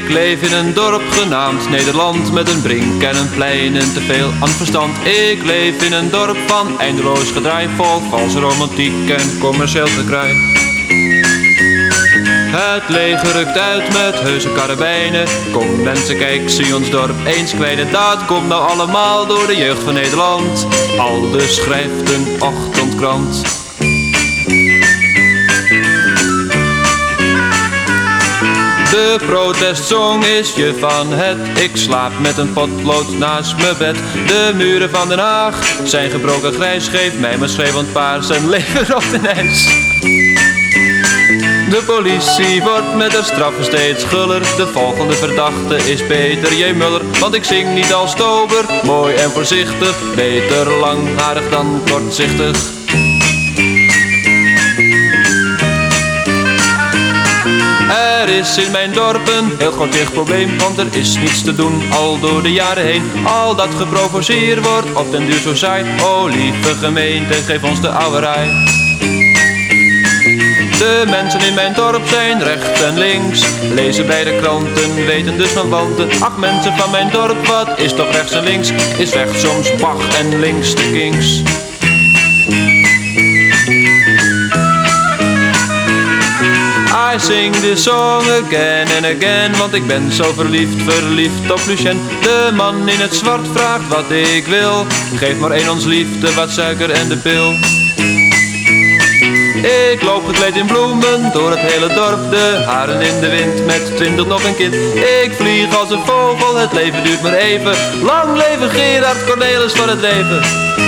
Ik leef in een dorp genaamd Nederland, met een brink en een plein en te veel aan verstand. Ik leef in een dorp van eindeloos gedraai, vol valse romantiek en commercieel gekraai. Het leger rukt uit met heuse karabijnen. Kom mensen, kijk, zie ons dorp eens kwijnen. Dat komt nou allemaal door de jeugd van Nederland. Aldus schrijft een ochtendkrant. De protestsong is je van het. Ik slaap met een potlood naast mijn bed. De muren van Den Haag zijn gebroken grijs. Geef mij mijn schreeuwend paars en lever op de ijs. De politie wordt met haar straffen steeds guller. De volgende verdachte is Peter J. Muller. Want ik zing niet als Tober, mooi en voorzichtig. Beter langharig dan kortzichtig. Er is in mijn dorp een heel groot lichtprobleem, want er is niets te doen al door de jaren heen. Al dat geprovoceerd wordt op den duur zo saai. O lieve gemeente, geef ons de ouwerij. De mensen in mijn dorp zijn rechts en links, lezen bij de kranten, weten dus van wanten. Ach mensen van mijn dorp, wat is toch rechts en links? Is rechts soms Bach en links de Kings. I sing this song again and again, want ik ben zo verliefd op Lucien. De man in het zwart vraagt wat ik wil. Geef maar één ons liefde, wat suiker en de pil. Ik loop gekleed in bloemen door het hele dorp. De haren in de wind, met 20 nog een kind. Ik vlieg als een vogel, het leven duurt maar even. Lang leven Gerard Cornelis van het leven.